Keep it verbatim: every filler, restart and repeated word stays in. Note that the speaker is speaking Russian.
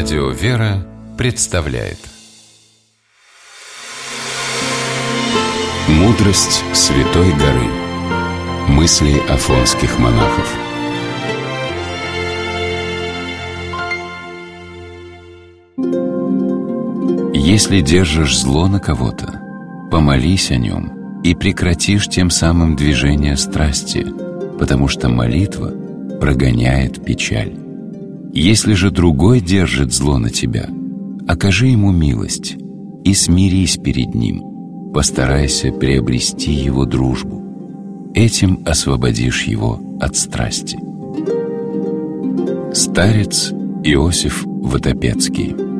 Радио «Вера» представляет Мудрость Святой Горы. Мысли афонских монахов. Если держишь зло на кого-то, помолись о нем и прекратишь тем самым движение страсти, потому что молитва прогоняет печаль. Если же другой держит зло на тебя, окажи ему милость и смирись перед ним, постарайся приобрести его дружбу. Этим освободишь его от страсти. Старец Иосиф Ватопецкий.